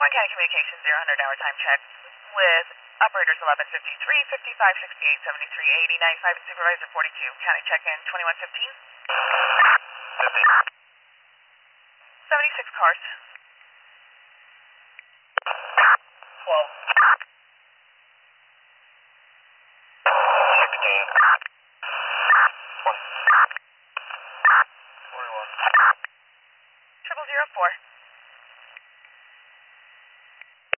County Communications 0 hour time check with operators 1153, 55, 68, 73, 80, 95, and supervisor 42. County check-in 2115. 76 cars. 12. 16. 20. 41. 0004.